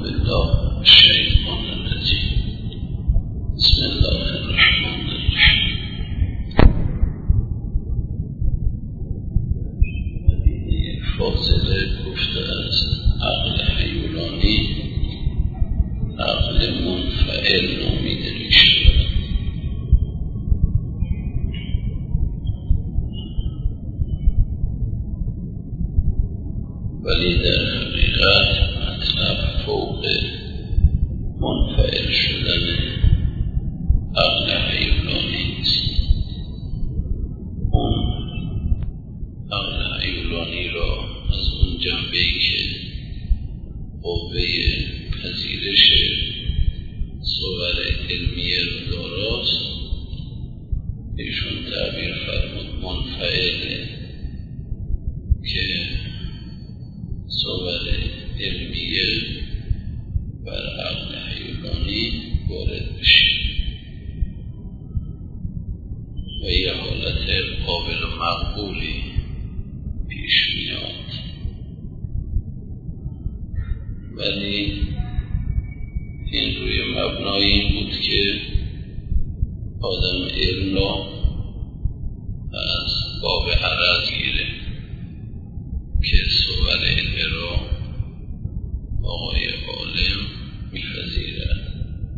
بالله من الشیطان الرجیم. بسم الله الرحمن الرحیم. یک فاصله گفته است عقل هیولانی عقل منفعل نامیده می شود. ولی در حقیقت مطلب فوق منفعل شدن عقل هیولانی است. اون عقل هیولانی را از اون جنبه‌ای که قوه پذیرش صور علمیه رو داراست ایشون تعبیر فرمود منفعله که صور علمیه بر عقل هیولانی وارد بشه و یه حالت قابل مقبولی پیش میاد. ولی این روی مبنای این بود که آدم علم را از باب عرض گیره که صور علم را آقای عالم می‌پذیرد.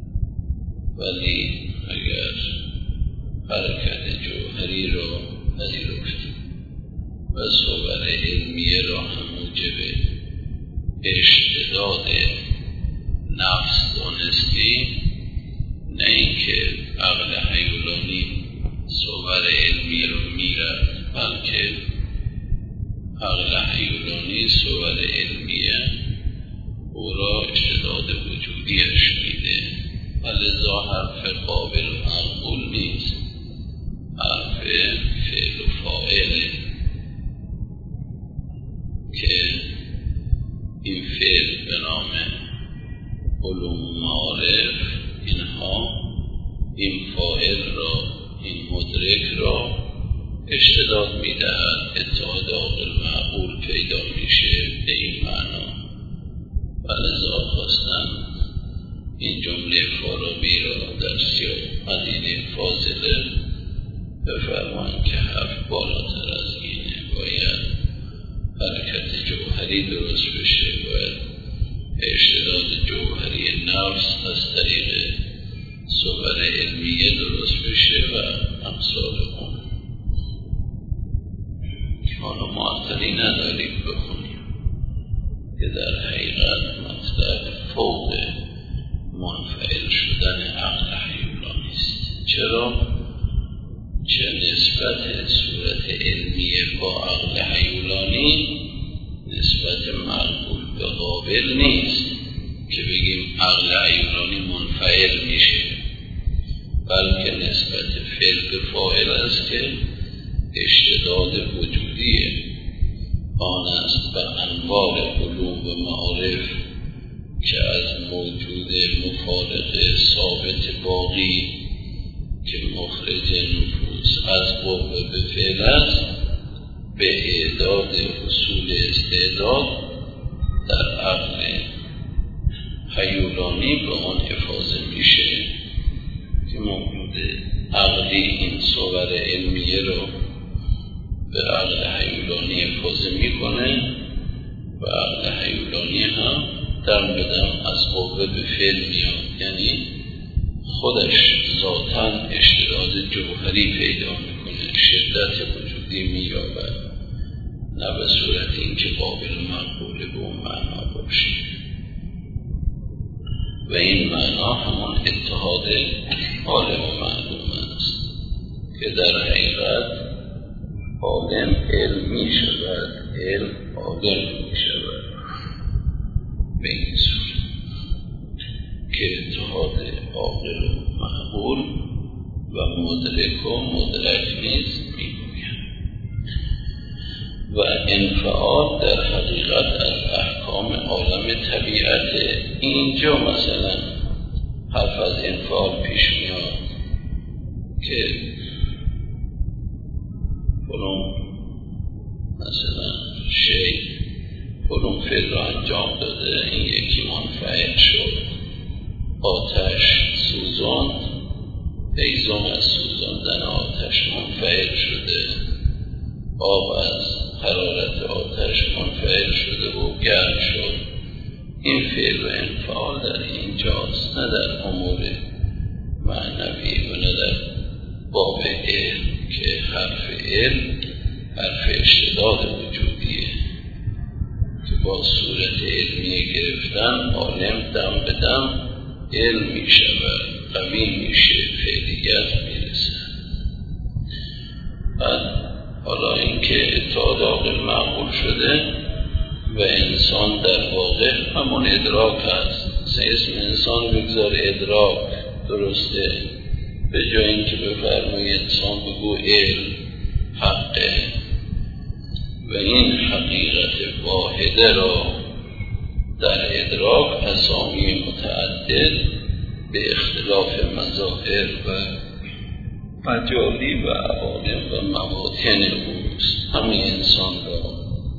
ولی اگر حرکت جوهری را پذیرفت و صور علمیه را هم موجب اشتداد نفس دانستی، نه اینکه عقل هیولانی صور علمیه را میرد، بلکه عقل هیولانی صور علمیه او را اشتداد وجودیش میده و لذا حرف قابل مقبول نیست، حرف فعل و فاعله که این فعل به نام علوم معارف اینها این فاعل را این مدرک را اشتداد میدهد، اتحاد عاقل معقول پیدا میشه به این معنا. و لذا خواستن این جمله فارابی را در سیاق قدید فاضله بفرمان که حرف بالاتر از اینه، باید حرکت جوهری درست بشه، باید اشتداد جوهری نفس از طریق صور علمیه درست بشه و امثال اون. حالا معطلی نداریم بخونیم که در حقیقت مطلب فوق منفعل شدن عقل هیولانی است. چرا؟ چه نسبت صورت علمیه با عقل هیولانی نسبت مقبول به قابل نیست که بگیم عقل هیولانی منفعل میشه، بلکه نسبت فعل به فاعل است که اشتداد وجودیه. آن است به انوار علوم و معارف که از موجود مفارق ثابت باقی که مخرج نفوس از قوه به فعل است به اعداد اصول استعداد در عقل هیولانی به آن افاضه میشه که موجود عقلی این صور علمیه رو به عقل هیولانی افاضه میکنه و عقل هیولانی هم دم بدم از قوه به فعل میاد، یعنی خودش ذاتاً اشتداد جوهری پیدا میکنه، شدت وجودی مییابد، نه به صورت اینکه قابل مقبول به اون معنا باشه. و این معنا همون اتحاد عالم و معلوم است که در حقیقت عالم علم می شود، علم عالم می شود به این صورت که اتحاد عاقل و معقول و مدرک و مدرک نیست می گوید. و انفعال در حقیقت از احکام عالم طبیعت. اینجا مثلا حرف از انفعال پیش میاد که فلان مثلا شی علوم فعل را انجام داده. این یکی منفعل شد، آتش سوزاند، هیزم از سوزاندن آتش منفعل شده، آب از حرارت آتش منفعل شده و گرم شد. این فعل و انفعال در اینجاست، نه در امور معنوی و نه در باب علم که حرف علم حرف اشتداد وجودیه که با صورت علمیه گرفتن عالم دم به دم علم میشه و قوی میشه، فعلیت میرسه. حالا اینکه اتحاد عاقل معقول شده و انسان در واقع همون ادراک هست. اسم انسان بگذار ادراک، درسته؟ به جای اینکه بفرمایی انسان بگو علم حقه و این حقیقت واحده را در ادراک اسامی متعدد به اختلاف مظاهر و مجالی و عوالم و مواطن اوست. همین انسان را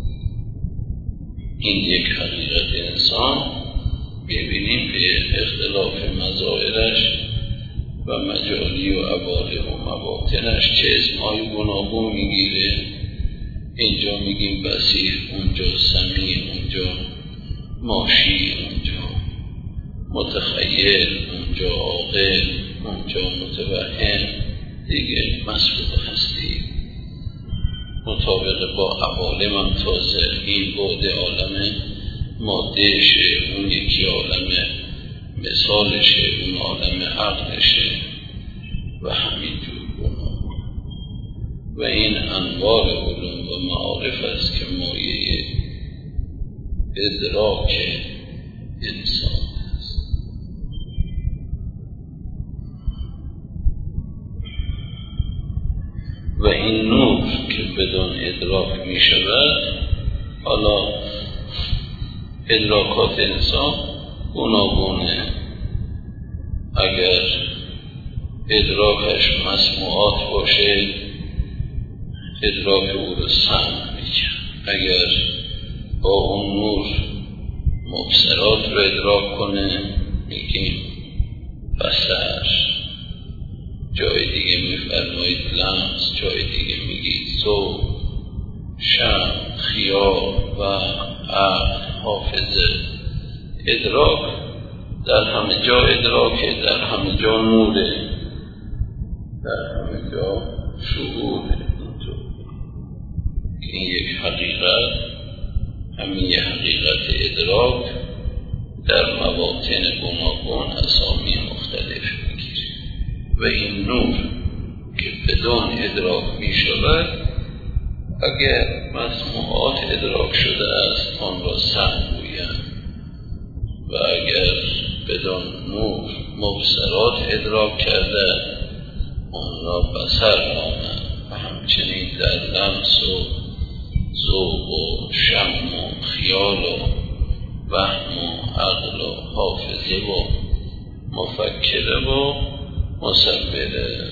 این یک حقیقت انسان ببینیم به اختلاف مظاهرش و مجالی و عوالم و مواطنش چه اسمهای گوناگون میگیره. اینجا میگیم بصیر، اونجا سمیع، اونجا ماشی، اونجا متخیل، اونجا عاقل، اونجا متوهم. دیگه مسبوق هستی مطابق با عوالم هم تازه این بعد عالم مادهشه، اون یکی عالم مثالشه، اون عالم عقلشه و همینجور گناه. و این انواع علوم و معارف است که مایه ادراک انسان است. و این نور که بدون ادراک می شود، حالا ادراکات انسان گوناگونه. اگر ادراکش مسموعات باشه ادراک او رو سمع میکنه، اگر با اون نور مبصرات رو ادراک کنه میگیم بصر، جای دیگه میفرمایید لمس، جای دیگه میگید ذوق، شم، خیال و عقل، حافظه. ادراک در همه جا ادراکه، در همه جا نوره، در همه جا شعوره. این یک حقیقت، همین یک حقیقت ادراک در مواطن گوناگون اسامی مختلف میگیره. و این نور که بدون ادراک می شود، اگر مسموعات ادراک شده است آن را سمع گویند و اگر بدون نور مبصرات ادراک کرده آن را بصر نامند. و همچنین در لمس و ذوق و شم و خیال و وهم و عقل و حافظه و مفکره و مصوره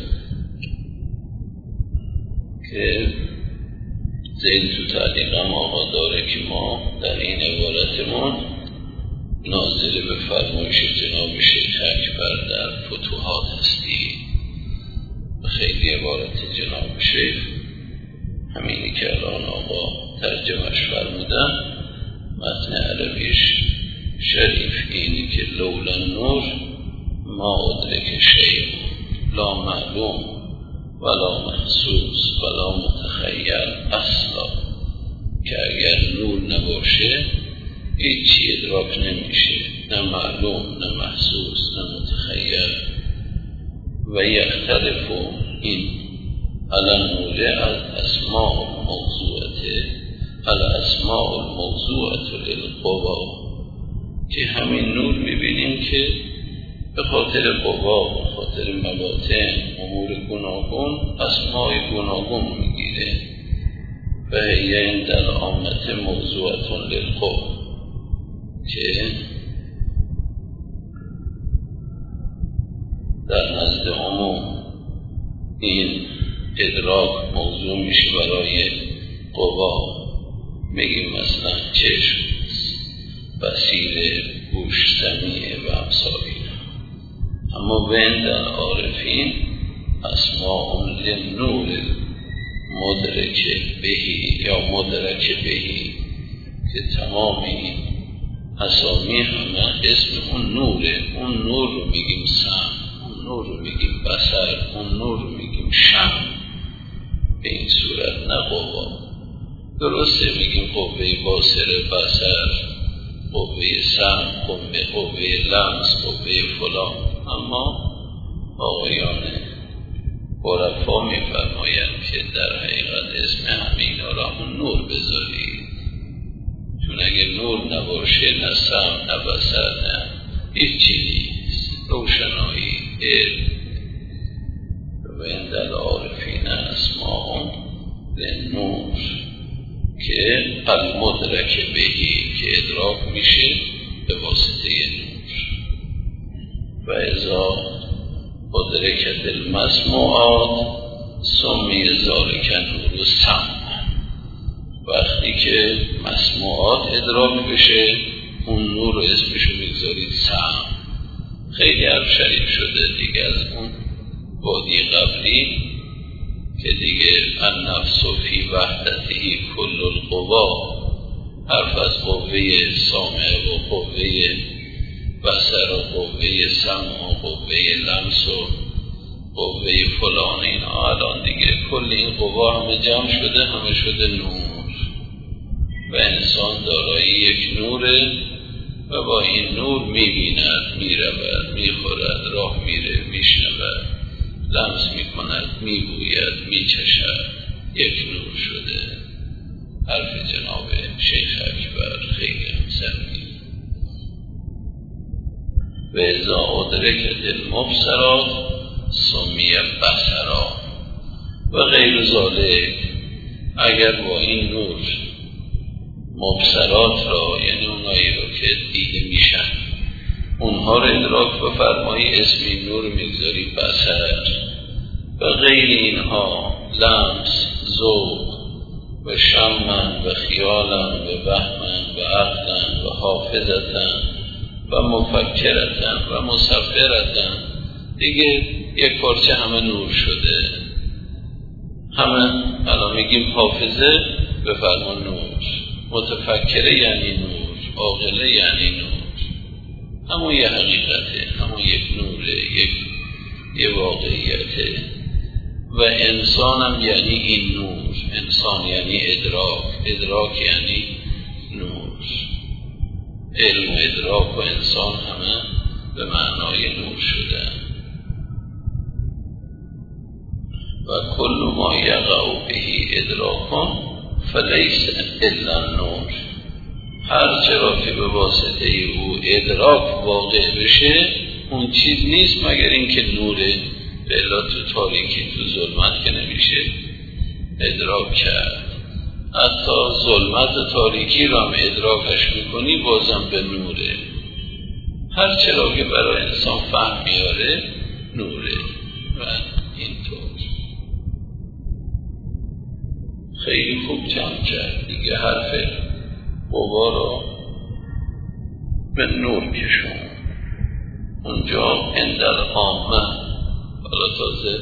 که زید تو تعلیقم آقا داره که ما در این عبارتمون ناظر به فرمایش جناب شیخ اکبر در فتوحات هستی و خیلی عبارت جناب شیخ همینی که الان آقا ترجمهش فرمودن، متن عربیش شریف اینی که لولا نور ما ادرک شیء لا معلوم ولا محسوس ولا متخیل اصلا، که اگر نور نباشه هیچی ادراک نمیشه، نه معلوم نه محسوس نه متخیل. و یختلف این علم نوره الاسماء الموضوعة للقوا، که همین نور میبینیم که به خاطر قوا، به خاطر مواطن، امور گوناگون، اسماء گوناگون میگیره. و این در عامت موضوعة للقوا که در نزد عموم این ادراک موضوع میشه برای قوا، میگیم مثلا چشم، بصیر، گوش، سمیع و امثال اینا. اما بین در عارفین اسماء للنور مدرک بهی یا مدرک بهی که تمامی اسامی همه اسم اون نوره. اون نور رو میگیم سمع، اون نور رو میگیم بصر، اون نور رو میگیم شم. به این صورت نه قوا. درسته میگیم قوه باصره، بصر، قوه سمع، قوه لمس، قوه فلان. اما آقایان عرفا میفرمایند که در حقیقت اسم همینا را همون نور بذارید، چون اگه نور نباشه نه سمع نه بصر نه هیچ نیست، روشنایی، علم. و این در عارفین اسماء للنور که المدرک بهی که ادراک میشه به واسطه نور. و اذا ادرکت المسموعات سمی ذالک نور سمع. وقتی که مسموعات ادراک بشه اون نور رو اسمشو میگذارید سمع. خیلی حرف شریف شده دیگه از اون بادی قبلی که دیگه النفس فی وحدته کل القوا، حرف از قوه سامع و قوه بصر و قوه سمع و قوه لمس و قوه فلان، اینا الان دیگه کل این قوا همه جمع شده، همه شده نور. و انسان دارای یک نوره و با این نور میبیند، میرود، میخورد، راه میره، میشنود، لمس میکند، میبوید، میچشد. یک نور شده. حرف جناب شیخ اکبر خیلی سمی. و اذا ادرکت المبصرات سمی بصرا و غیر ذالک. اگر با این نور مبصرات را، یعنی اونایی رو که دیده میشن، اونها رو ادراک بفرمایی، اسم این نور میگذاری بصر. و غیر اینها لمس، ذوق و شمن و خیالن و وهمن و عقلن و حافظتن و مفکرتن و مصفرتن، دیگه یک پارچه همه نور شده. همه الان میگیم حافظه بفرما نور، متفکره یعنی نور، عاقله یعنی نور. همون یه حقیقته، همون یک نوره، یه واقعیته. و انسانم یعنی این نور. انسان یعنی ادراک، ادراک یعنی نور. علم و ادراک و انسان همه به معنای نور شدن. و کل ما یقع بهی ادراکان فلیس الا نور. هر چرا که به واسطه او ادراک واقع بشه اون چیز نیست مگر اینکه نوره. بلا تو تاریکی، تو ظلمت که نمیشه ادراک کرد. حتی ظلمت و تاریکی را هم ادراکش میکنی بازم به نوره. هر چرا که برای انسان فهم میاره نوره. و اینطور خیلی خوب جمع کرد دیگه. حرف قوا را به نور کشون. اونجا اندل عامه، حالا تازه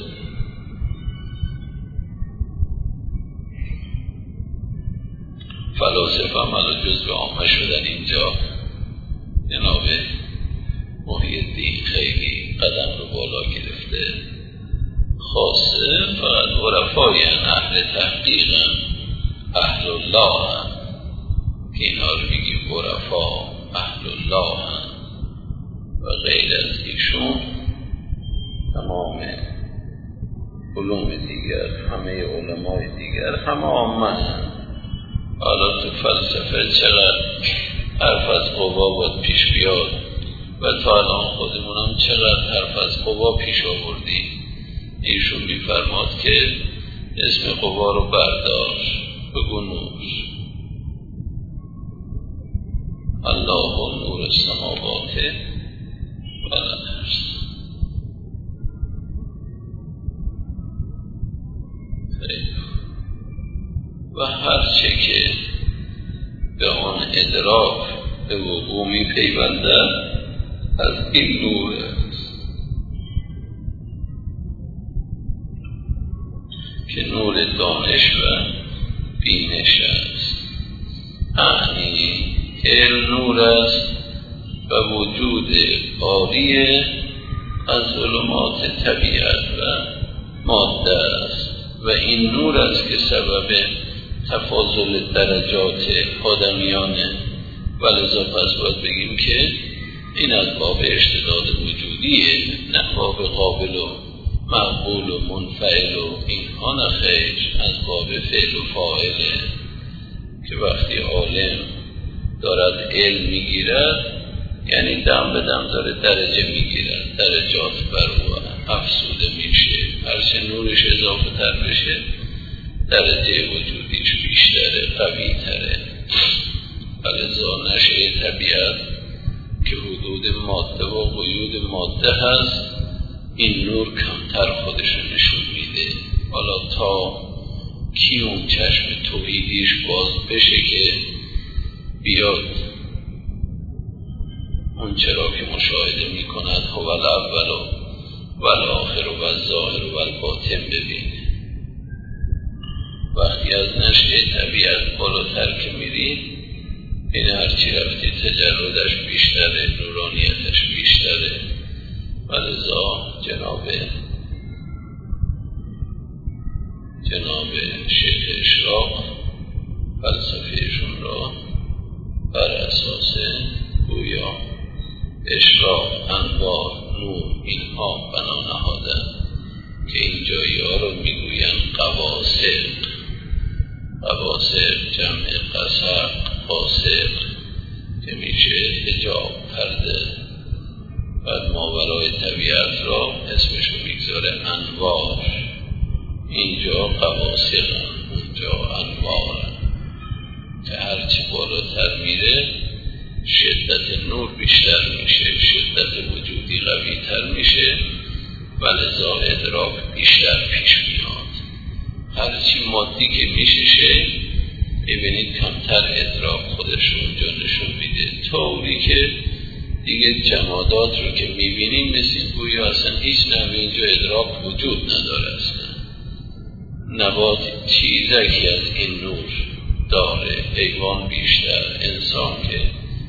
فلاسفه هم حالا جزو عامه شدن. اینجا جناب محی الدین خیلی قدم رو بالا گرفته. خاصه فقط عرفای اهل تحقیق اهل الله هم که اینا رو میگیم عرفا اهل الله هم. و غیر از ایشون تمام علوم دیگر، همه علمای دیگر همه عامه هم. حالا تو فلسفه چقدر حرف از قوا باید پیش بیاد و تا الان خودمونم چقدر حرف از قوا پیش آوردیم. ایشون میفرماد که اسم قوا رو بردار، بگو نور. الله نور السماوات و الارض. و هر چه که ادراک به وقوع می پیوندد از این نور است که نور دانش و بینش است. معنی علم نور است و وجود عاری از ظلمات طبیعت و ماده است و این نور است که سبب تفاضل درجات آدمیانه و لذا پس باید بگیم که این از باب اشتداد وجودیه، نه باب قابل و مقبول و منفعل و اینها نخیر، از باب فعل و فاعله که وقتی عالم دارد علم میگیرد یعنی دم به دم داره درجه میگیرد، درجات بر او افزوده میشه، هرچه نورش اضافه تر بشه درجه وجودیش بیشتره، قوی تره. ولذا نشأه طبیعت که حدود ماده و قیود ماده هست این نور کمتر خودشو نشون میده. حالا تا کی اون چشم توحیدیش باز بشه که بیاد اون چرا که مشاهده میکند هو الاول و الاخر و الظاهر و الباطن ببینه. وقتی از نشأه طبیعت بالاتر که میرید این هرچی رفتی تجردش بیشتره، نورانیتش بیشتره. ولذا جناب شیخ اشراق فلسفهشون را بر اساس گویا اشراق، انوار، نور اینها بنا نهادن که این جایی ها رو میگوین قواصق. قواصق جمع قصق، قاصق که میشه حجاب، پرده. بعد ماورای طبیعت را اسمشو میگذاره انوار. اینجا قواصق، اونجا انوار که هرچی بالاتر میره شدت نور بیشتر میشه، شدت وجودی قوی تر میشه و لذا ادراک بیشتر پیش میاد. هرچی مادی که میشه ببینید کمتر ادراک خودش اونجا نشون میده، طوری که دیگه جمادات رو که میبینیم مثل گویا اصلا هیچ نوع اینجا ادراک وجود نداره. اصلا نبات چیزکی از این نور داره، حیوان بیشتر، انسان که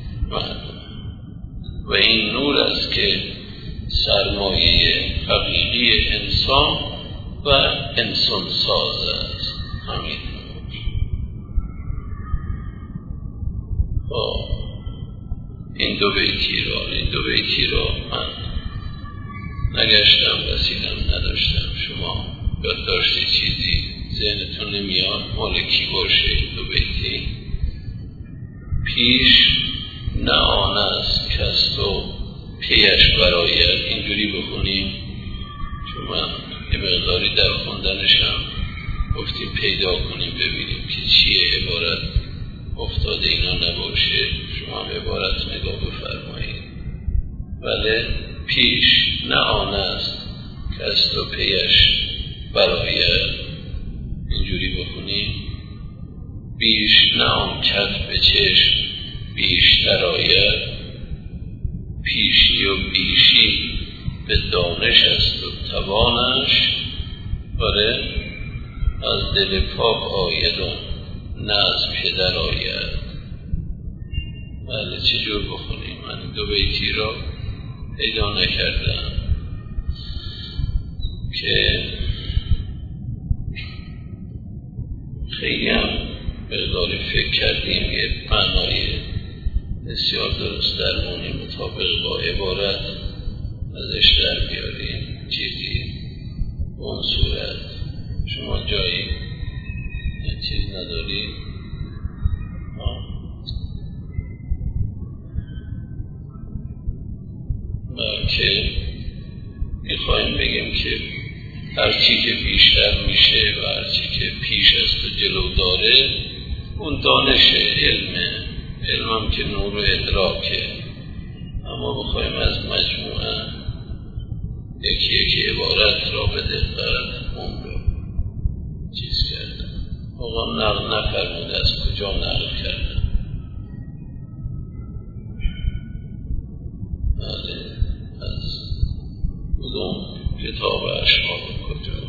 و این نور است که سرمایه حقیقی انسان و انسان ساز است. همین نور. این دو بیتی را من نگشتم، وسیلم نداشتم. شما یاد داشتی چیزی ذهنتون نمیاد مال کی باشه این دو بیتی؟ پیش نه آن است کس تو پیش براید. اینجوری بخونیم چون من یه مقداری در خوندنشم گفتیم پیدا کنیم ببینیم که چیه عبارت افتاده اینا نباشه. شما عبارت نگاه بفرمایید. بله، پیش نه آن است کس تو پیش براید. اینجوری بخونیم بیش نه آن کس به چشم بیشتر آید. پیشی و بیشی به دانش است و توانش. باره از دل پاک آید و نه از پدر آید. بله، چجور بخونیم؟ من دو بیتی را پیدا نکردم که خیلی هم مقداری فکر کردیم یه معنای بسیار درست درمونی مطابق با عبارت ازش در بیاریم چیزی به اون صورت. شما جایی چیز نداری؟ که میخواییم بگیم که هرچی که بیشتر میشه و هرچی که پیش است و جلو داره اون دانش علم هم که نور و ادراکه. اما بخوایم از مجموعه یکی عبارت را به دقت اون رو چیز کردن. آقا نقل نفرموده از کجا نقل کردن. از کدوم کتاب اشعار کجا؟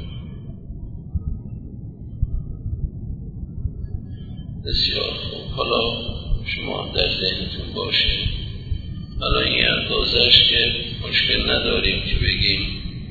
بسیار خوب. حالا شما هم در ذهنتون باشه الان این اندازش که مشکل نداریم که بگیم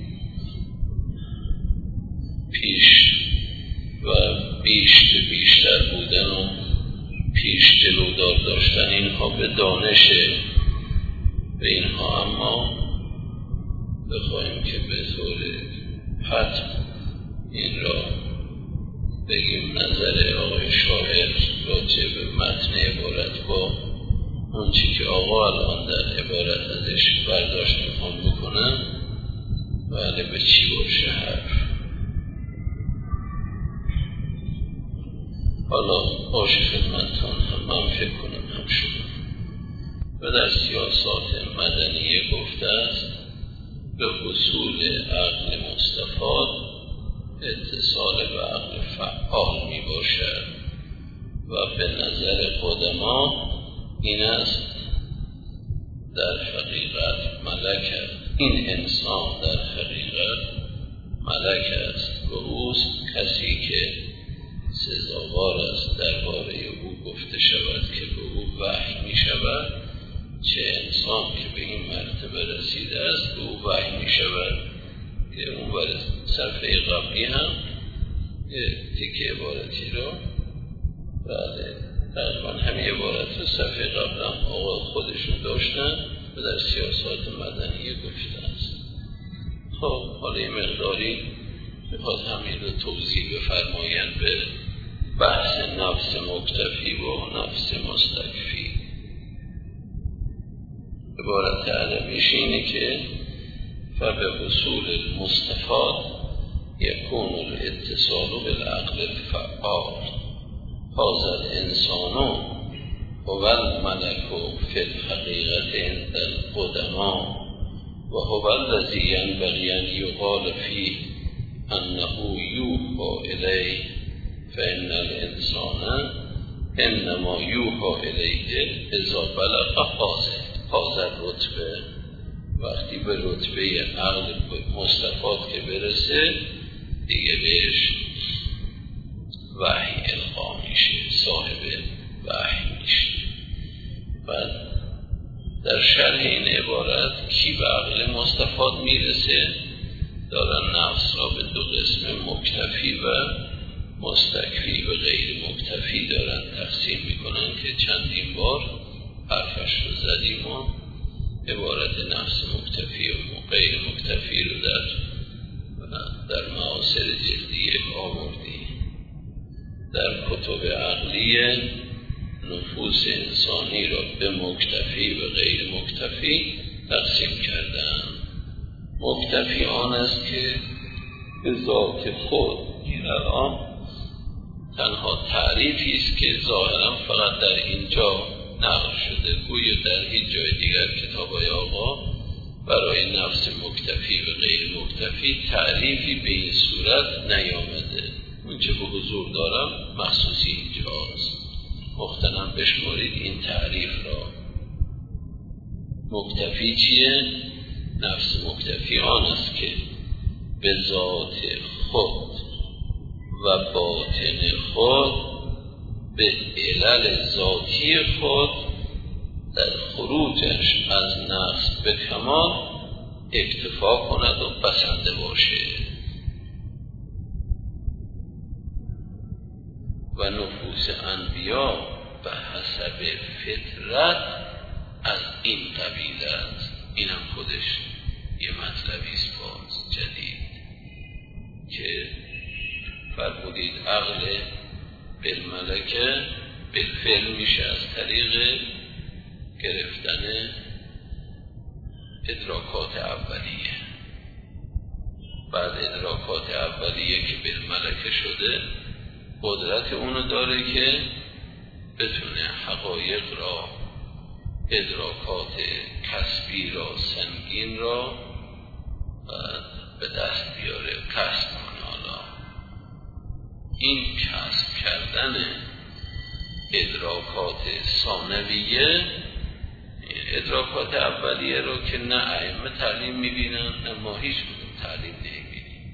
پیش و بیشتر بودن و پیش جلودار داشتن اینها به دانشه به اینها، اما بخواهیم که به طور حتم این را بگیم نظر آقای شاعر راجع به متن عبارت با اون چی که آقا الان در عبارت ازش برداشت میخوام بکنم بله به چی باشه حرف. حالا باشه خدمتتان هم من فکر کنم هم شما و در سیاسات مدنیه گفته است به حصول عقل مستفاد اتصال به عقل فعال می باشد و به نظر قدما این است در حقیقت ملک است. این انسان در حقیقت ملک است و اوست کسی که سزاوار است درباره او گفته شود که به او وحی می شود. چه انسان که به این مرتبه رسیده است به او وحی می شود که اون بر صفحه قبلی هم تیکه عبارتی رو بله تقریبا همین عبارت رو صفحه قبل هم آقا خودشون داشتن و در سیاسات مدنی گفته است. خب حالا یه مقداری میخواد همین رو توضیح بفرمایند به بحث نفس مکتفی و نفس مستکفی. عبارت عربیش اینه که فبه حصول المستفاد یکون الاتصال بالعقل الفعال هذا الانسان هو الملك فی الحقیقت عند القدما و هو الذی ينبغي ان یقال فیه انه یوحى الیه فإن الانسان انما یوحى الیه اذا بلغ هذا الرتبه. وقتی به رتبه عقل مستفاد که برسه دیگه بهش وحی القا میشه، صاحب وحی میشه. بعد در شرح این عبارت کی به عقل مستفاد میرسه دارن نفس را به دو قسم مکتفی و مستکفی و غیر مکتفی دارن تقسیم میکنن که چندین بار حرفش رو زدیم و عبارت نفس مکتفی و غیر مکتفی رو در معاصر جلدی آوردیم. در کتب عقلی نفوس انسانی را به مکتفی و غیر مکتفی تقسیم کردن. مکتفی آن است که به ذات خود، این الان تنها تعریفی است که ظاهرا فقط در اینجا نقل شده، گویا در هیچ جای دیگر کتاب‌های آقا برای نفس مکتفی و غیر مکتفی تعریفی به این صورت نیامده. اون چه به حضور دارم مخصوصی اینجاست. مختنم بشمارید این تعریف را. مکتفی چیه؟ نفس مکتفی آن است که به ذات خود و باطن خود به علل ذاتی خود در خروجش از نفس به کمال اکتفا کند و بسنده باشه و نفوس انبیا به حسب فطرت از این قبیل است. اینم خودش یه مطلبی است باز جدید که فرمودید عقل بالملکه بالفعل میشه از طریق گرفتن ادراکات اولیه. بعد ادراکات اولیه که بالملکه شده قدرت اونو داره که بتونه حقایق را، ادراکات کسبی را، سنگین را به دست بیاره، کسب کنه. حالا این کسب کردن ادراکات ثانویه ادراکات اولیه رو که نه ائمه تعلیم میبینن نه ما هیچ کدوم تعلیم نمیبینیم.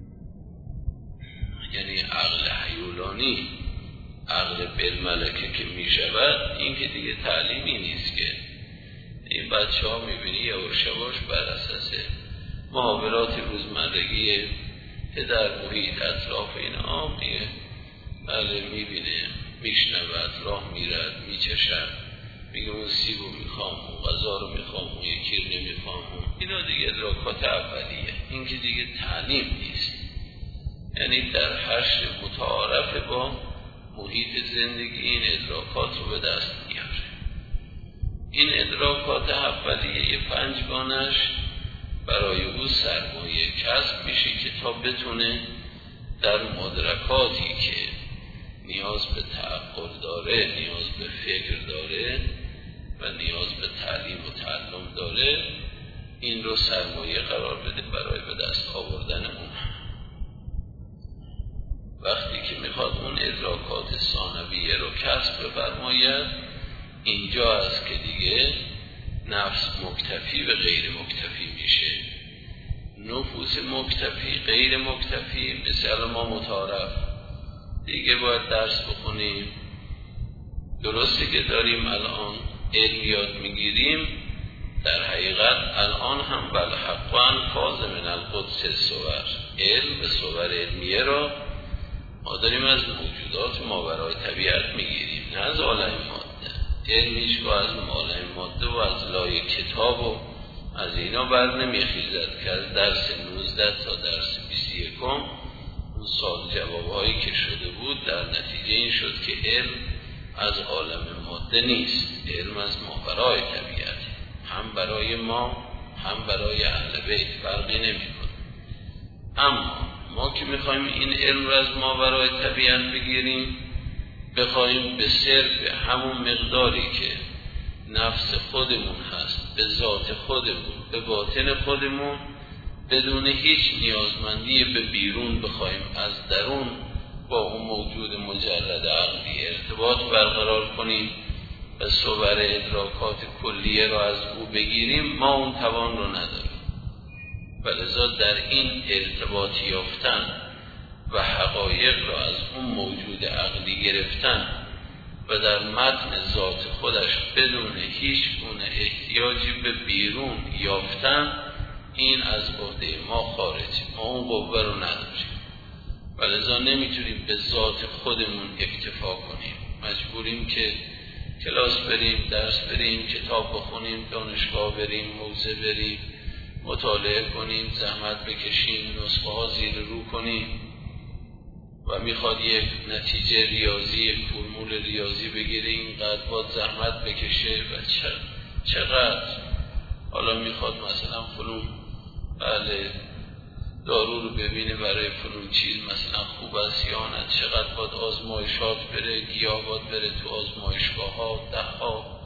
یعنی عقل هیولانی، عقل بالملکه که میشود، این که دیگه تعلیمی نیست که این بچه ها میبینی یواش یواش بر اساس محاورات روزمرگی در محیط اطراف این عامیه بله میبینه، میشنود، راه میرد، میچشد، میگه اون سیبو میخوام، اون غذا رو میخوام، اون یکی رو نمیخوام. اینا دیگه ادراکات اولیه، این که دیگه تعلیم نیست. یعنی در حشر متعارف با محیط زندگی این ادراکات رو به دست میاره. این ادراکات اولیه پنجگانش برای او سرمایه کسب میشه که تا بتونه در مدرکاتی که نیاز به تعقل داره، نیاز به فکر داره و نیاز به تعلیم و تعلم داره، این رو سرمایه قرار بده برای به دست آوردن اون. وقتی که میخواد اون ادراکات ثانویه رو کسب بفرماید، اینجا است که دیگه نفس مکتفی و غیر مکتفی میشه. نفوس مکتفی، غیر مکتفی، مثل ما متعارف دیگه باید درس بخونیم. درسته که داریم الان علم یاد میگیریم، در حقیقت الان هم بالحقا فاز من القدس صور، علم به صور علمیه را ما داریم از موجودات ماورای طبیعت میگیریم، نه از عالم ماده. علم هیچگاه از عالم ماده و از لای کتاب و از اینا بر نمیخیزد که از درس 19 تا درس 21 اون سال جوابهایی که شده بود در نتیجه این شد که علم از عالم ماده نیست، علم از ماورای طبیعت، هم برای ما هم برای اهل بیت فرقی نمیکنه. اما ما که میخوایم این علم رو از ماورای طبیعت بگیریم، بخوایم به صرف همون مقداری که نفس خودمون هست، به ذات خودمون، به باطن خودمون، بدون هیچ نیازمندی به بیرون بخوایم از درون با اون موجود مجرد عقلی ارتباط برقرار کنیم و صور ادراکات کلیه را از او بگیریم، ما اون توان رو نداریم. ولذا در این ارتباط یافتن و حقایق را از اون موجود عقلی گرفتن و در متن ذات خودش بدون هیچ گونه احتیاجی به بیرون یافتن، این از عهده ما خارجه، ما اون قوه رو نداریم. ولذا نمیتونیم به ذات خودمون اکتفا کنیم، مجبوریم که کلاس بریم، درس بریم، کتاب بخونیم، دانشگاه بریم، موزه بریم، مطالعه کنیم، زحمت بکشیم، نسخه ها زیر رو کنیم و میخواد یک نتیجه ریاضی، یک فرمول ریاضی بگیره، اینقدر باید زحمت بکشه و چقدر حالا میخواد مثلا فلون بله دارو رو ببینه برای فلون چیز مثلا خوب است یا نه، چقدر باید آزمایشات بره، گیاه باید بره تو آزمایشگاه ها، دهها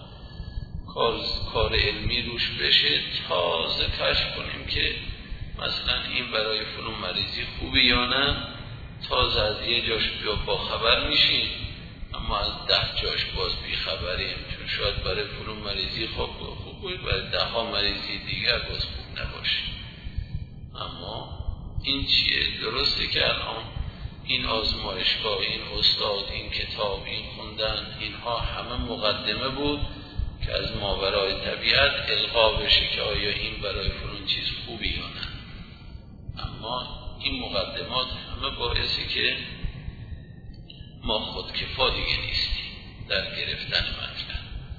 کار علمی روش بشه، تازه کشف کنیم که مثلا این برای فلون مریضی خوبه یا نه. تازه از یه جاش با خبر میشیم، اما از 10 جاش باز بی خبریم، چون شاید برای فلون مریضی خوب بود، برای 10 مریضی دیگر باز خوب نباشه. اما این چیه؟ درسته که الان این آزمایشگاه، این استاد، این کتاب، این خوندن، اینها همه مقدمه بود که از ماورای طبیعت القا بشه که آیا این برای فلان چیز خوبی یا نه. اما این مقدمات همه باعثی که ما خودکفا دیگه نیستیم در گرفتن مطلب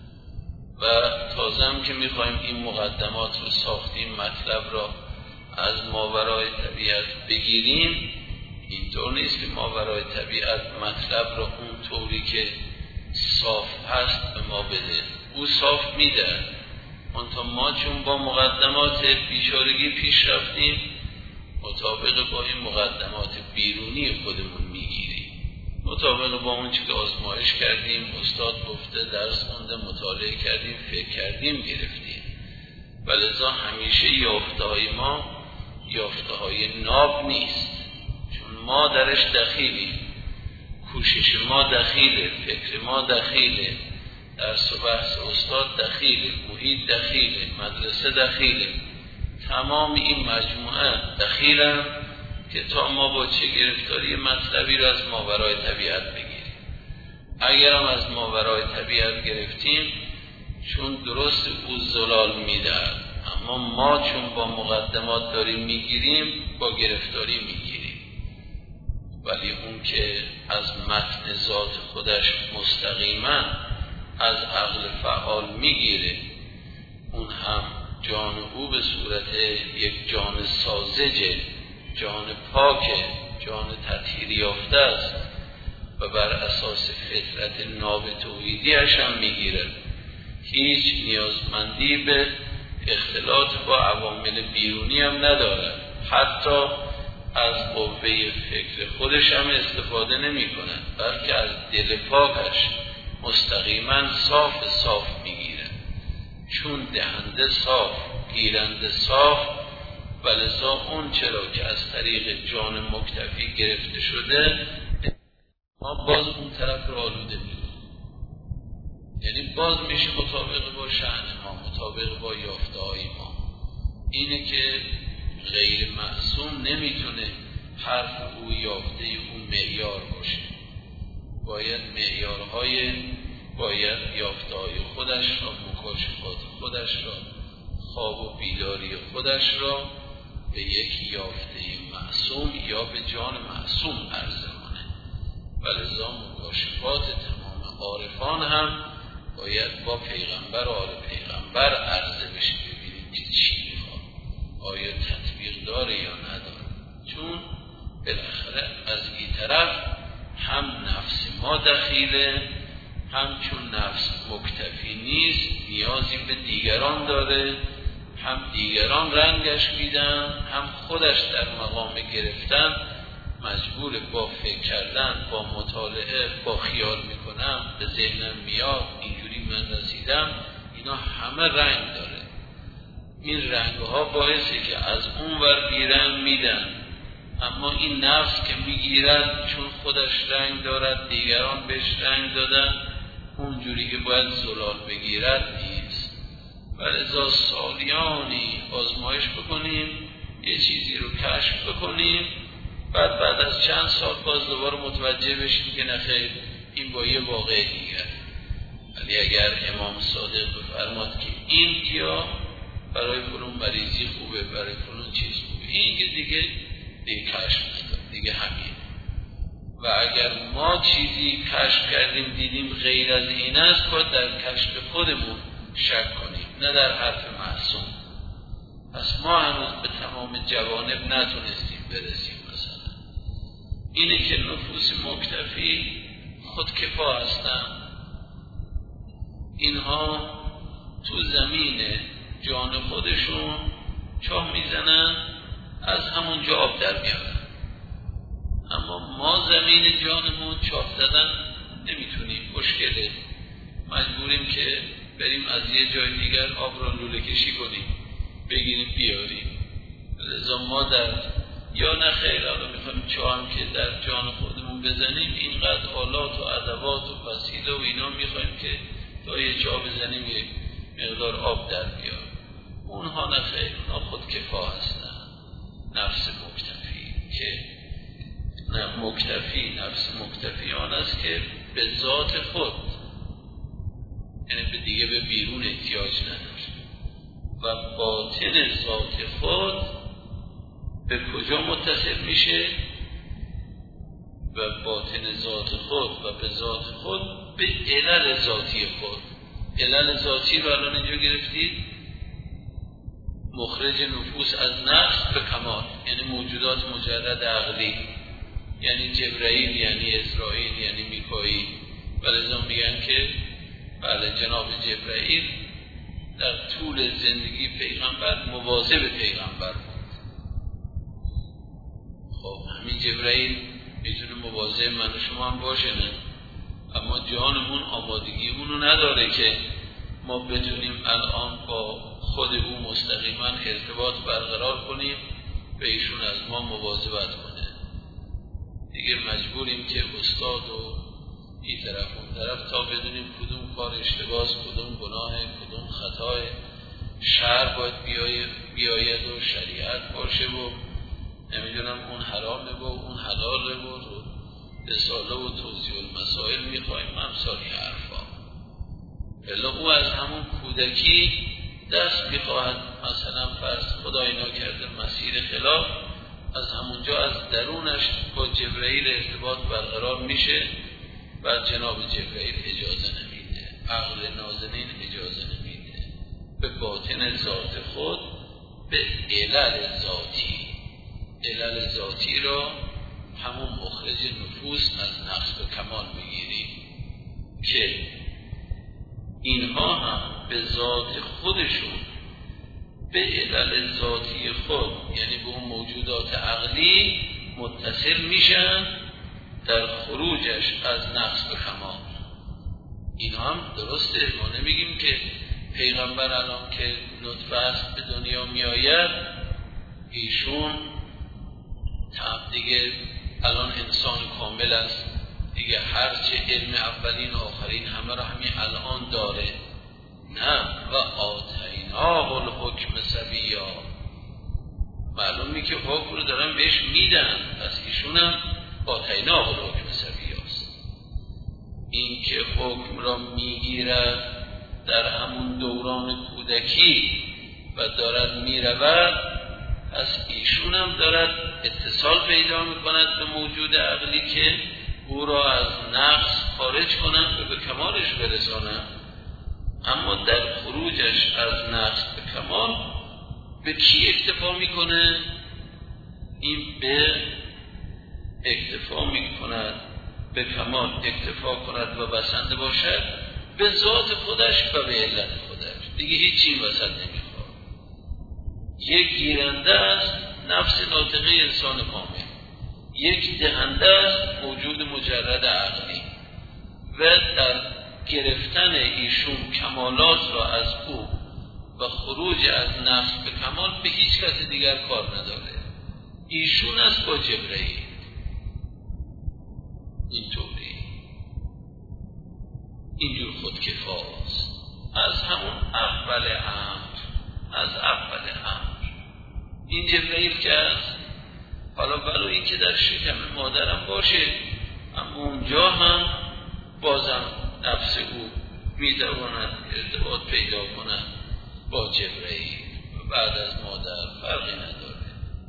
و تازه هم که میخوایم این مقدمات رو ساختیم، مطلب را از ماورای طبیعت بگیریم، اینطور نیست که ماورای طبیعت مطلب را اون طوری که صاف هست به ما بده، او صاف میده. منتها ما چون با مقدمات بیچارگی پیش رفتیم، مطابق با این مقدمات بیرونی خودمون میگیریم، مطابق با اون چی که آزمایش کردیم، استاد گفته، درس خونده، مطالعه کردیم، فکر کردیم، گرفتیم. ولذا همیشه یافته‌های ما یافته‌های ناب نیست، چون ما درش دخیلیم، کوشش ما دخیله، فکر ما دخیله، درس و بحث استاد دخیله، محیط دخیله، مدرسه دخیله، تمام این مجموعه دخیلن که تا ما با چه گرفتاری مطلبی رو از ماورای طبیعت بگیریم. اگر هم از ماورای طبیعت گرفتیم، چون درست او زلال میدهد، اما ما چون با مقدمات داریم میگیریم، با گرفتاری میگیریم. ولی اون که از متن ذات خودش مستقیما از عقل فعال میگیره، اون هم جان او به صورت یک جان ساذجه، جان پاکه، جان تطهیر یافته است و بر اساس فطرت ناب توحیدی هم میگیره. هیچ نیازمندی به اختلاط با عوامل بیرونی هم نداره، حتی از قوه فکر خودش هم استفاده نمی کنه، بلکه از دل پاکش مستقیما صاف میگیره، چون دهنده صاف، گیرنده صاف. و لذا اون چرا که از طریق جان مکتفی گرفته شده، ما باز اون طرف رو آلوده می‌کنیم، یعنی باز میشه مطابق با شأن ما، مطابق با یافته‌های ما. اینه که غیر معصوم نمیتونه حرف او، یافته او معیار باشه. باید معیارهای، باید یافته‌های خودش را، مکاشفات خودش را، خواب و بیداری خودش را به یک یافته معصوم یا به جان معصوم عرضه کنه. ولذا مکاشفات تمام عارفان هم باید با پیغمبر و آل پیغمبر عرضه بشه، ببینید که چی میخواد، آیا تطبیق داره یا نداره. چون بالاخره از این طرف هم نفس ما دخیله، هم چون نفس مکتفی نیست، نیازی به دیگران داره، هم دیگران رنگش میدن، هم خودش در مقام گرفتن مجبور با فکر کردن، با مطالعه، با خیال میکنم، به ذهنم میاد اینجوری من رسیدم، اینا همه رنگ داره. این رنگ ها باعثه که از اون ور بیرنگ میدن، اما این نفس که میگیرد چون خودش رنگ دارد، دیگران بهش رنگ دادن، اونجوری که باید زلال بگیرد نیست. ولذا سالیانی آزمایش بکنیم، یه چیزی رو کشف بکنیم، بعد از چند سال باز دوباره متوجه بشیم که نخیر این با یه واقع دیگر. ولی اگر امام صادق بفرماد که این گیاه برای فلان مریضی خوبه، برای فلان چیز خوبه، این که دیگه کشف نشد، دیگه همین. و اگر ما چیزی کشف کردیم دیدیم غیر از این است، باید در کشف خودمون شک کنیم، نه در حرف معصوم. پس ما هنوز به تمام جوانب نتونستیم برسیم. مثلا اینه که نفوس مکتفی خودکفا هستن، اینها تو زمین جان خودشون چاه میزنن، از همونجا آب در میارن. اما ما زمین جانمون چاه زدن نمیتونیم، مشکله، مجبوریم که بریم از یه جای دیگر آب را لوله کشی کنیم، بگیریم بیاریم. لذا ما در یا نه خیر، حالا میخوایم چاه هم که در جان خودمون بزنیم، اینقدر آلات و ادوات و وسیله و اینا میخوایم که تا یه چاه بزنیم یک مقدار آب در بیار. اونها نه خیر، اونها خود کفا هستن. نفس مکتفی که نه مکتفی، نفس مکتفی آن است که به ذات خود، یعنی به دیگه به بیرون احتیاج نداره. و باطن ذات خود به کجا متصل میشه؟ و باطن ذات خود و به ذات خود به علل ذاتی خود. علل ذاتی رو الان اینجا گرفتید، مخرج نفوس از نفس به کمال، یعنی موجودات مجرد عقلی، یعنی جبرائیل، یعنی اسرائیل، یعنی میکائیل. ولذا میگن که بله جناب جبرائیل در طول زندگی پیغمبر مواظب پیغمبر بود. خب همین جبرائیل میتونه مواظب من و شما هم باشه، نه؟ اما جانمون آمادگیمون رو نداره که ما بتونیم الان با خود او مستقیما ارتباط برقرار کنیم، به ایشون از ما مواظبت کنه. دیگه مجبوریم که استاد و این طرف اون طرف تا بدونیم کدوم کار اشتباهه، کدوم گناه، کدوم خطای شرع باید بیاید و شریعت باشه و نمیدونم اون حرامه و اون حلاله و رساله و توضیح المسائل میخوایم امثال حرفا. الا او از همون کودکی دست میخواهد، مثلا فرض خدای ناکرده مسیر خلاف، از همونجا از درونش با جبرائیل ارتباط برقرار میشه و جناب جبرائیل اجازه نمیده، عقل نازنین اجازه نمیده، به باطن ذات خود، به علل ذاتی را همون مخرج نفوس از نقص به کمال بگیریم که اینها هم به ذات خودشون، به علل ذاتی خود، یعنی به اون موجودات عقلی متصل میشن در خروجش از نقص به کمال. این هم درسته، ما نمیگیم که پیغمبر الان که نطفه است به دنیا میآید ایشون دیگه الان انسان کامل است دیگه، هرچه علم اولین و آخرین همه را همین الان داره. نه، و آتیناه الحکم صبیا، معلومی که حکم رو دارن بهش میدن، پس ایشون هم آتیناه الحکم صبیاست. این که حکم را میگیرد در همون دوران کودکی و دارد میرود، پس ایشون هم دارد اتصال پیدا میکند به موجود عقلی که او را از نقص خارج کنند و به کمالش برسانند. اما در خروجش از نقص به کمال به کی اکتفا میکنه؟ این به اکتفا میکند، به کمال اکتفا کند و بسنده باشد به ذات خودش و به علت خودش، دیگه هیچی وسط نمیخواد. یک گیرنده است نفس ناطقه انسان کامل، یک دهنده است موجود مجرد عقلی، و در گرفتن ایشون کمالات را از او و خروج از نفس به کمال به هیچ کس دیگر کار نداره. ایشون است با جبرئیل. اینطوری اینجور خودکفاست از همون اول امر. این جبرئیل که است، حالا برای این که در شکم مادرم باشه، اما اونجا هم بازم نفس او میتواند ارتباط پیدا کند با جبرئیل و بعد از مادر فرقی نداره.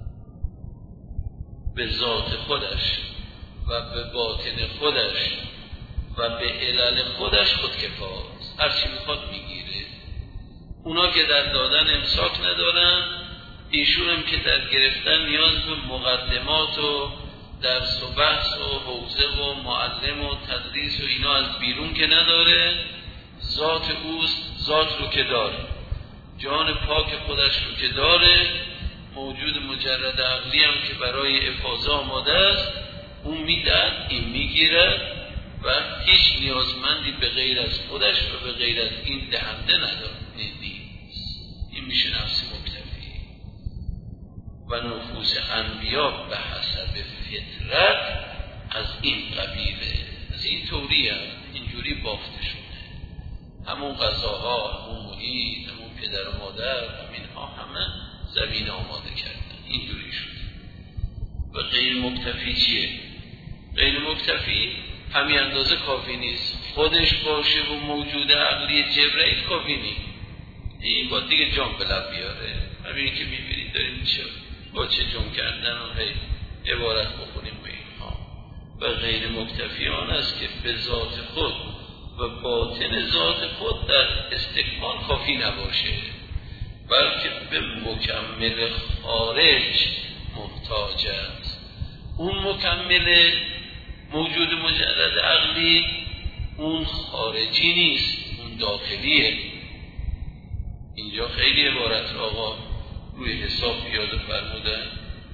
به ذات خودش و به باطن خودش و به علل خودش خودکفاست، هرچی میخواد میگیره. اونا که در دادن امساک ندارن، ایشون هم که در گرفتن نیاز به مقدمات و درس و بحث و حوزه و معلم و تدریس و اینا از بیرون که نداره، ذات اوست، ذات رو که داره، جان پاک خودش رو که داره، موجود مجرد عقلی هم که برای افاضه آماده است، اون میدهد، این میگیرد و هیچ نیازمندی به غیر از خودش و به غیر از این دهنده نداره. این میشه نفس مکتفی. و نفوس انبیا به حسب فطرت از این قبیله، از این طوری هم اینجوری بافته شده. همون غذاها، همون محیط، همون پدر و مادر، همینها همه زمین آماده کردن، اینجوری شده. و غیر مکتفی چیه؟ غیر مکتفی همین اندازه کافی نیست، خودش باشه و موجود عقلی جبرئیل کافی نیست، این با دیگه جام به لب بیاره. همین که میبینید داریم با چه جام کردن و عبارت بخونیم به اینها. و غیر مکتفی آن است که به ذات خود و باطن ذات خود در استکمال کافی نباشه، بلکه به مکمل خارج محتاج است. اون مکمل موجود مجرد عقلی اون خارجی نیست، اون داخلیه. اینجا خیلی عبارت آقا روی حساب پیاده فرمودن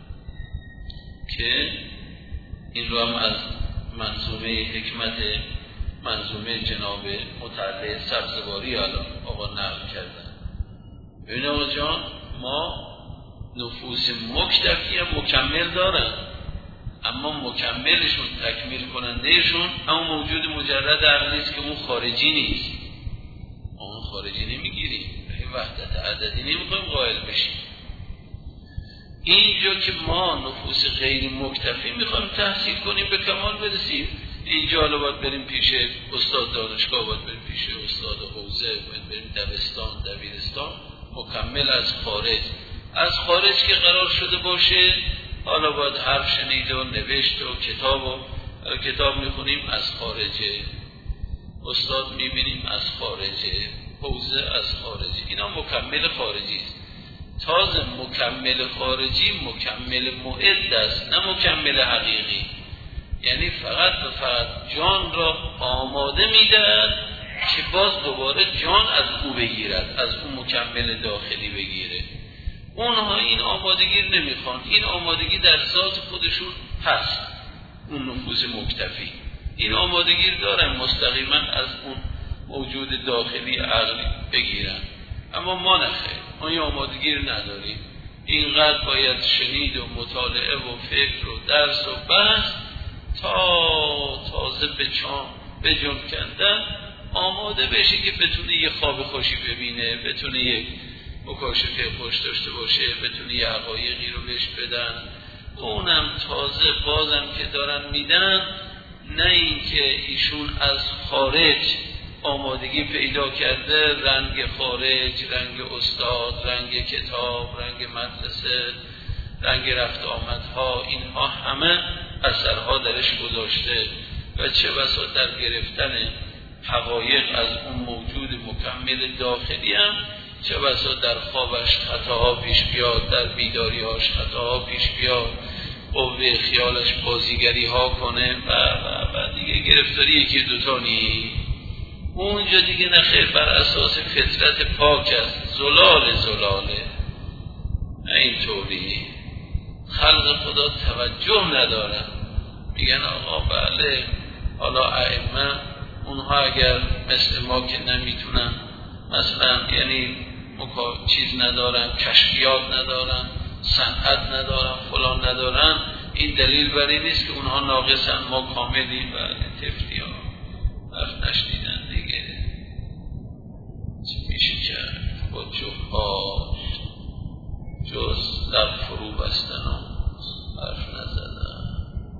که این رو هم از منظومه حکمت، منظومه جناب متعلی سبزواری الان آقا نقل کردن. ببین آقا جان، ما نفوس مکتفی هم مکمل دارن، اما مکملشون، تکمیل کنندهشون همون موجود مجرد عقلی است که اون خارجی نیست. خارجی نمیگیریم، این وحدت عددی نمیخوایم قائل بشیم. اینجا که ما نفوس غیر مکتفی میخوایم تحصیل کنیم به کمال برسیم، اینجا حالا باید بریم پیش استاد دانشگاه، باید بریم پیش استاد حوزه، باید بریم دبستان، دبیرستان، مکمل از خارج که قرار شده باشه. حالا باید حرف شنید و نوشت و کتاب میخونیم از خارجه، استاد میبینیم از خارجه، حوزه از خارجه، اینا مکمل خارجی است. تازه مکمل خارجی مکمل معد است، نه مکمل حقیقی. یعنی فقط جان را آماده میدهد که باز دوباره جان از او بگیرد، از اون مکمل داخلی بگیره. اونها این آمادگی نمیخوان، این آمادگی در ذات خودشون هست. اون نفوس مکتفی این آمادگی دارن مستقیما از اون موجود داخلی عقلی بگیرن، اما ما نخیر، ما این آمادگی نداریم. اینقدر باید شنید و مطالعه و فکر و درس و بحث تا تازه به جون کندن آماده بشه که بتونه یه خواب خوشی ببینه، بتونه یک مکاشفه خوش داشته باشه، بتونه یه حقایقی رو بهش بدن. اونم تازه بازم که دارن میدن، نه اینکه ایشون از خارج آمادگی پیدا کرده، رنگ خارج، رنگ استاد، رنگ کتاب، رنگ مدرسه، رنگ رفت آمدها، اینها همه اثرها درش گذاشته و چه بسا در گرفتن حقایق از اون موجود مکمل داخلی هم چه بسا در خوابش خطاها پیش بیاد، در بیداریهاش خطاها پیش بیاد، قوه خیالش بازیگری ها کنه و دیگه گرفتاری یکی دوتا نی. اونجا دیگه نخیر بر اساس فطرت پاک است، زلاله اینطوری خلق خدا توجه ندارن، میگن آقا بله حالا ائمه اونها اگر مثل ما که نمیتونن مثلا یعنی چیز ندارن، کشفیات ندارن، صنعت ندارن، فلان ندارن، این دلیل بر این نیست که اونها ناقصن، ما کاملیم. و تفتی ها حرف نشنیدن دیگه، چی میشه کرد با جهات جز لب فرو بستن و حرف نزدن.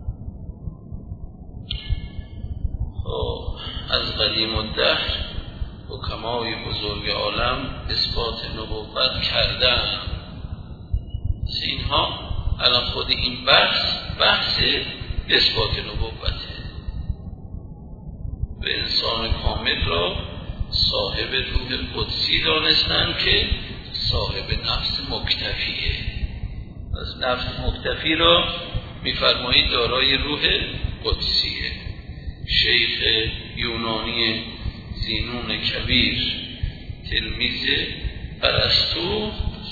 از قدیم الدهر حکمای بزرگ عالم اثبات نبوت کردن. اینها الان خود این بحث اثبات نبوته. به انسان کامل را صاحب روح قدسی دانستن که صاحب نفس مکتفیه. از نفس مکتفی را میفرمایید دارای روح قدسیه. شیخ یونانی زینون کبیر تلمیذ ارسطو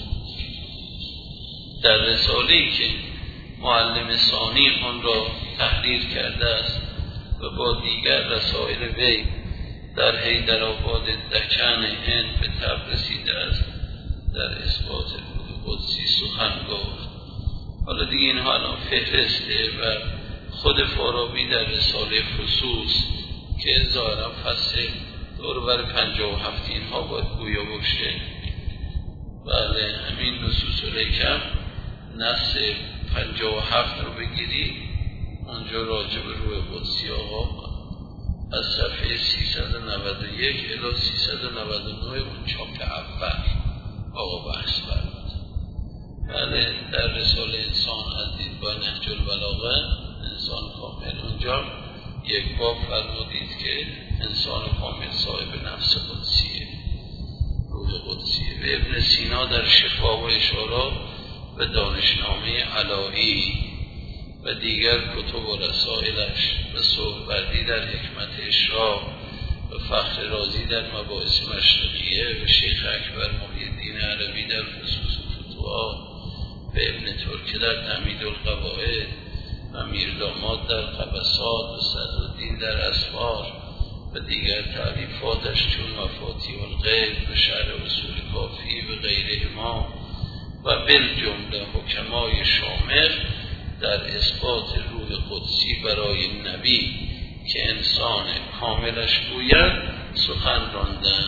در رساله‌ای که معلم ثانی آن را تحریر کرده است و با دیگر رسائل وی در حیدرآباد دکن هند به تب رسیده است، در اثبات روح قدسی سخن گفت. حالا دیگه اینها الان فهرسته و خود فارابی در رساله خصوص که ظاهرا فصل دوربر 57 اینها باید گویا باشه. بله همین نصوص الیکم نص 57 رو بگیری، اونجا راجع به روح قدسی آقا از صفحه 391 الی 399 اون چاپ اول آقا بحث فرمود. بله در رساله انسان از دیدگاه نهج البلاغه انسان کامل اونجا یک باب فرمودید که انسان کامل صاحب نفس قدسیه، روح قدسیه. و ابن سینا در شفا و اشارات و دانشنامه علایی و دیگر کتب و رسائلش و سهروردی در حکمت اشراق و فخر رازی در مباحث مشرقیه و شیخ اکبر محی الدین عربی در خصوص فتوحات و ابن ترکه در تمهید القواعد و میرداماد در قبسات و صدرالدین در اسفار و دیگر تعریفاتش چون مفاتیح الغیب و شرح اصول کافی و غیرهما و بالجمله حکمای شامل در اثبات روح قدسی برای نبی که انسان کاملش گوید سخن راندن.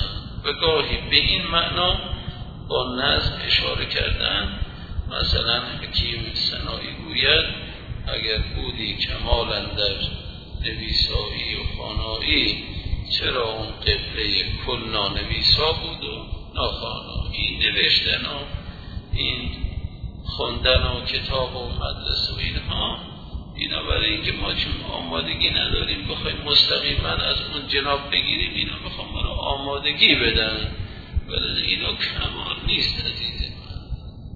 و گاهی به این معنا با نظم اشاره کردن. مثلا حکیم سنایی گوید اگر بودی کمال اندر نویسایی و خوانایی، چرا اون قبله کل نانویسا بود و ناخوانایی. نوشتن و این خوندن و کتاب و مدرسه و اینا برای اینکه ما چون آمادگی نداریم بخوایم مستقیما از اون جناب بگیریم، اینا بخوام ما رو آمادگی بدن، ولی اینا کمال نیست عزیز من.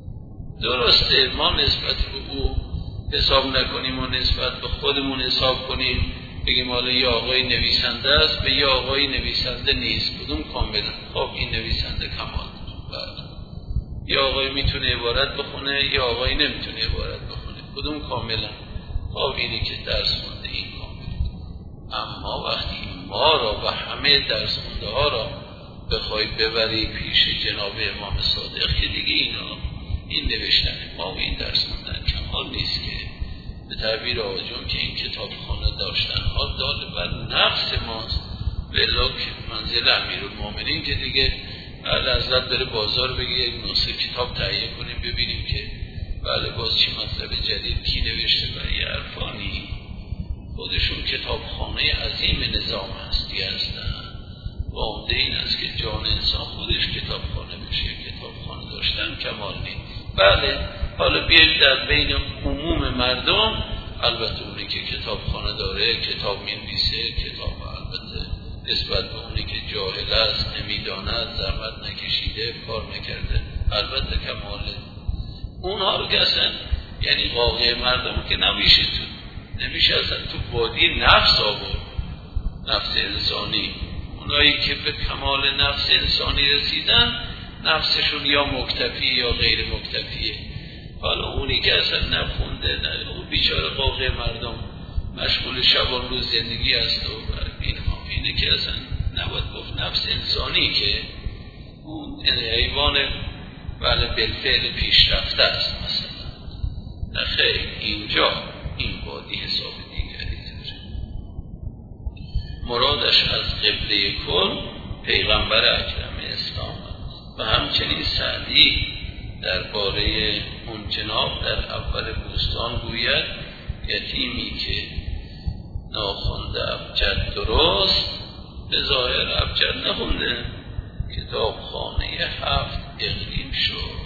درسته ما نسبت به او حساب نکنیم و نسبت به خودمون حساب کنیم، بگیم حالا یه آقای نویسنده است به یه آقای نویسنده نیست، کدوم کاملا؟ خب این نویسنده کمال داره. یه آقای میتونه عبارت بخونه، یه آقای نمیتونه عبارت بخونه، کدوم کاملا؟ خب اینی که درس خونده این کامل. اما وقتی ما را و همه درس خونده ها را بخوای ببری پیش جناب امام صادق که دیگه این نوشتن ما و این درس خوندن کمال نیست که به تعبیر آجون که این کتابخانه داشتن ها دال بر نفس ماست. بلا که منزل امیرالمومنین که دیگه حضرت داره بازار بگه یک نسخه کتاب تهیه کنیم ببینیم که بله باز چی مطلب جدید کی نوشته برای عرفانی. خودشون کتابخانه عظیم نظام هستی هستن و عمده این است که جان انسان خودش کتابخانه بشه. کتابخانه داشتن کمال نیست. بله حالا بیایید در بین عموم مردم، البته اونی که کتابخانه داره کتاب می‌نویسه، کتاب البته نسبت به اونی که جاهل است نمیداند زحمت نکشیده کار نکرده البته کماله. اونها رو که اصلا یعنی واقع مردم که نمیشه اصلا تو بادی نفس آورد، نفس انسانی. اونایی که به کمال نفس انسانی رسیدن نفسشون یا مکتفی یا غیر مکتفیه. حالا اونی که اصلا نخونده اون بیچاره واقع مردم مشغول شبان روز زندگی است و اینه که اصلا نباید گفت نفس انسانی که اون حیوان بله بالفعل پیشرفته است مثلا. نه خیر، اینجا این بادی حساب دیگری داره. مرادش از قبله کل پیغمبر اکرم اسلام و همچنین سعدی درباره اون جناب در اول بوستان گوید یتیمی که ناخونده ابجد درست به ظاهر ابجد نخونده کتابخانه 7 اقلیم شد.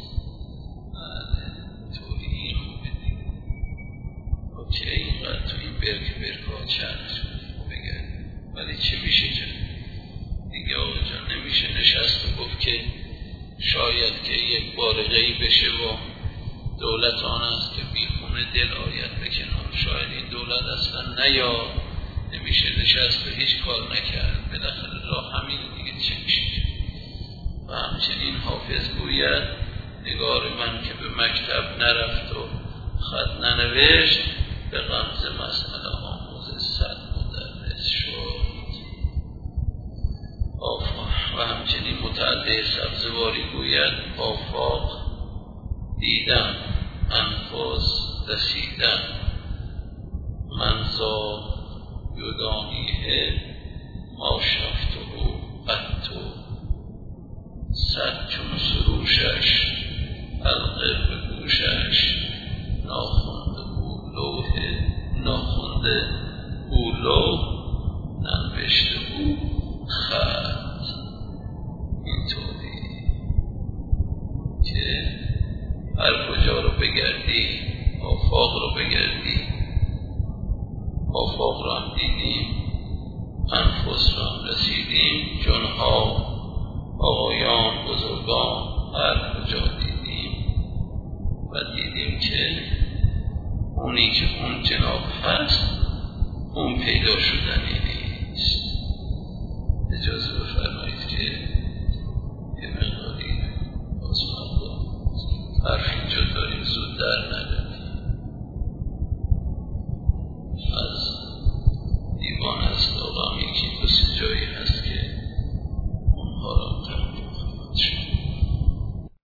طوری این خوبه دیگه چه اینقدر تو این برکا چند بگرد ولی چه میشه جان دیگه آقا جان نمیشه نشست و گفت که شاید که یک بارقه‌ای بشه و دولت آن است که بیخونه دل آید به کنار. شاید این دولت اصلا نیاد، نمیشه نشست و هیچ کار نکرد، بالاخره راه همین دیگه چه میشه. و همچنین حافظ گوید نگار من که به مکتب نرفت و خط ننوشت به غمز مسئله آموز 100 مدرس شد. و همچنین متعدی سبزواری گوید آفاق دیدم انفاس رسیدم منزا یدانیه ما شفته و قطو 100 چون سروشش حلقه به گوشش ناخونده او لوح ننوشته او خط. اینطوری که هر کجا رو بگردی آفاق رو بگردی آفاق رو هم دیدیم انفس رو هم رسیدیم جنها آقایان بزرگان هر کجا دیدیم و دیدیم که اونی که اون جناب هست اون پیدا شدنی